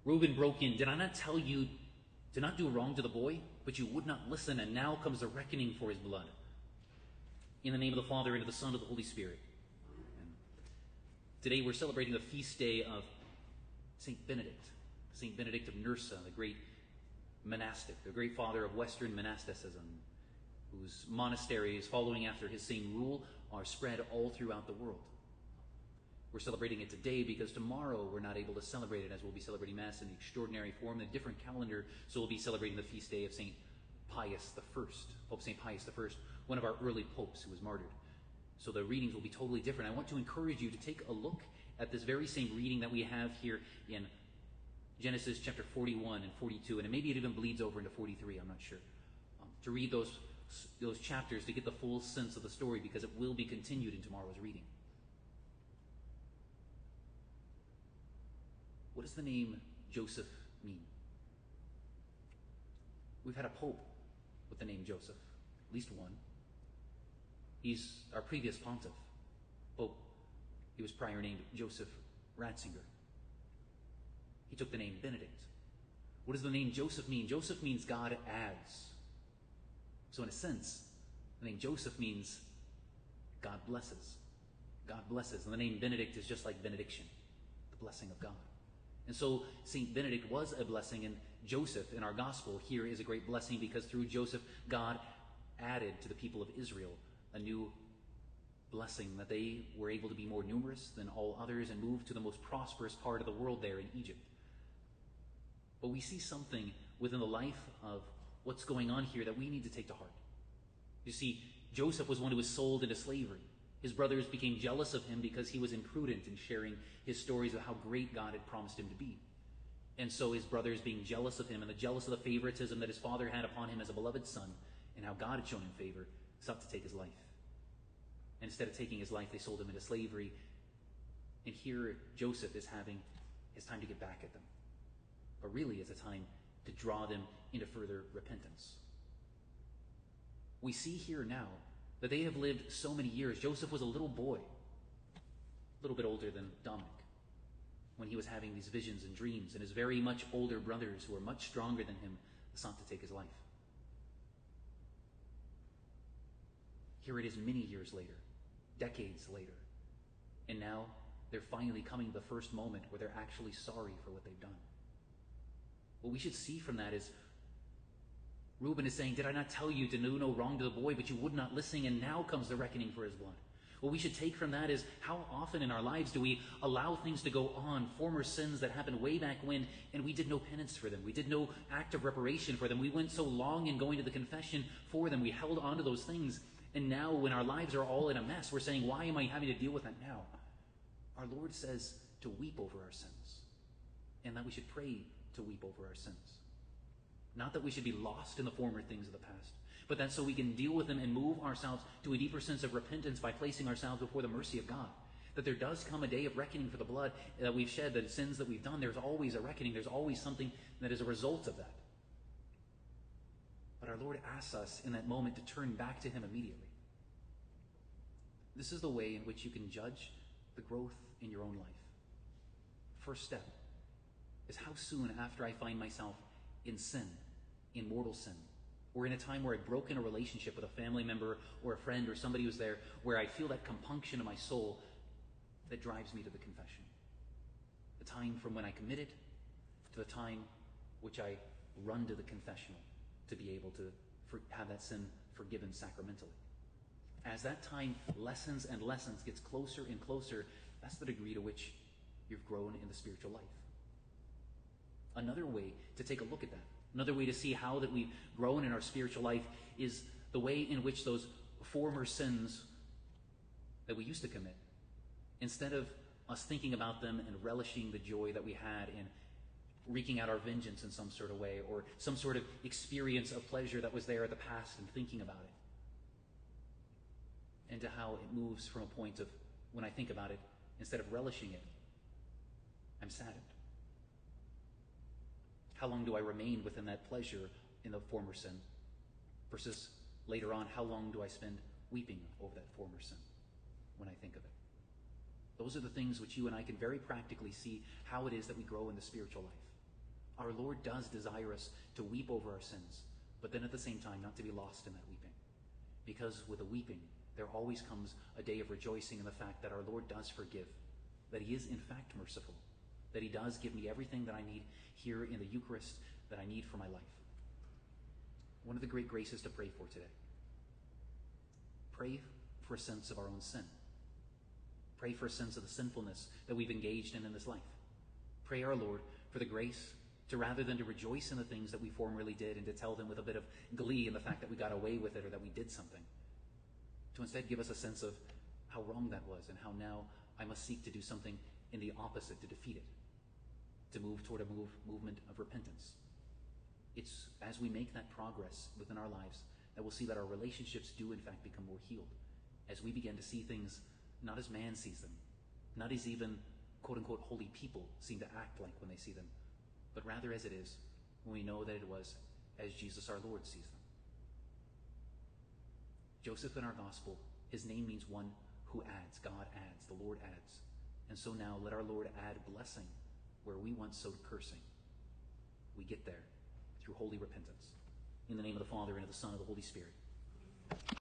Reuben broke in. Did I not tell you to not do wrong to the boy? But you would not listen, and now comes the reckoning for his blood. In the name of the Father, and of the Son, and of the Holy Spirit. Amen. Today we're celebrating the feast day of St. Benedict. St. Benedict of Nursa, the great monastic, the great father of Western monasticism, whose monasteries, following after his same rule, are spread all throughout the world. We're celebrating it today because tomorrow we're not able to celebrate it, as we'll be celebrating Mass in the extraordinary form, in a different calendar. So we'll be celebrating the feast day of St. Pius I, Pope St. Pius I, one of our early popes who was martyred. So the readings will be totally different. I want to encourage you to take a look at this very same reading that we have here in Genesis chapter 41 and 42, and maybe it even bleeds over into 43, I'm not sure. To read those chapters to get the full sense of the story, because it will be continued in tomorrow's reading. What does the name Joseph mean? We've had a pope with the name Joseph, at least one. He's our previous pontiff, Pope. He was prior named Joseph Ratzinger. He took the name Benedict. What does the name Joseph mean? Joseph means God adds. So in a sense, the name Joseph means God blesses. God blesses. And the name Benedict is just like benediction, the blessing of God. And so St. Benedict was a blessing, and Joseph in our gospel here is a great blessing, because through Joseph, God added to the people of Israel a new blessing, that they were able to be more numerous than all others and move to the most prosperous part of the world there in Egypt. But we see something within the life of what's going on here that we need to take to heart. You see, Joseph was one who was sold into slavery. His brothers became jealous of him because he was imprudent in sharing his stories of how great God had promised him to be. And so his brothers, being jealous of him and jealous of the favoritism that his father had upon him as a beloved son, and how God had shown him favor, sought to take his life. And instead of taking his life, they sold him into slavery. And here Joseph is having his time to get back at them. But really it's a time to draw them into further repentance. We see here now that they have lived so many years. Joseph was a little boy, a little bit older than Dominic, when he was having these visions and dreams, and his very much older brothers, who were much stronger than him, sought to take his life. Here it is many years later, decades later, and now they're finally coming to the first moment where they're actually sorry for what they've done. What we should see from that is Reuben is saying, did I not tell you to do no wrong to the boy, but you would not listen, and now comes the reckoning for his blood. What we should take from that is, how often in our lives do we allow things to go on, former sins that happened way back when, and we did no penance for them. We did no act of reparation for them. We went so long in going to the confession for them. We held on to those things. And now when our lives are all in a mess, we're saying, why am I having to deal with that now? Our Lord says to weep over our sins, and that we should pray to weep over our sins. Not that we should be lost in the former things of the past, but that so we can deal with them and move ourselves to a deeper sense of repentance by placing ourselves before the mercy of God. That there does come a day of reckoning for the blood that we've shed, the sins that we've done. There's always a reckoning. There's always something that is a result of that. But our Lord asks us in that moment to turn back to him immediately. This is the way in which you can judge the growth in your own life. First step is, how soon after I find myself in sin, in mortal sin, or in a time where I've broken a relationship with a family member or a friend or somebody who's there, where I feel that compunction in my soul that drives me to the confession. The time from when I committed to the time which I run to the confessional to be able to have that sin forgiven sacramentally. As that time lessens and lessens, gets closer and closer, that's the degree to which you've grown in the spiritual life. Another way to take a look at that, another way to see how that we've grown in our spiritual life, is the way in which those former sins that we used to commit, instead of us thinking about them and relishing the joy that we had in wreaking out our vengeance in some sort of way, or some sort of experience of pleasure that was there at the past and thinking about it, into how it moves from a point of, when I think about it, instead of relishing it, I'm saddened. How long do I remain within that pleasure in the former sin? Versus later on, how long do I spend weeping over that former sin when I think of it? Those are the things which you and I can very practically see how it is that we grow in the spiritual life. Our Lord does desire us to weep over our sins, but then at the same time not to be lost in that weeping. Because with the weeping, there always comes a day of rejoicing in the fact that our Lord does forgive, that he is in fact merciful, that he does give me everything that I need here in the Eucharist that I need for my life. One of the great graces to pray for today. Pray for a sense of our own sin. Pray for a sense of the sinfulness that we've engaged in this life. Pray our Lord for the grace to, rather than to rejoice in the things that we formerly did and to tell them with a bit of glee in the fact that we got away with it or that we did something, to instead give us a sense of how wrong that was and how now I must seek to do something in the opposite to defeat it, to move toward a movement of repentance. It's as we make that progress within our lives that we'll see that our relationships do in fact become more healed, as we begin to see things not as man sees them, not as even quote-unquote holy people seem to act like when they see them, but rather as it is when we know that it was as Jesus our Lord sees them. Joseph in our gospel, his name means one who adds. God adds, the Lord adds. And so now let our Lord add blessing where we once sowed cursing. We get there through holy repentance. In the name of the Father, and of the Son, and of the Holy Spirit.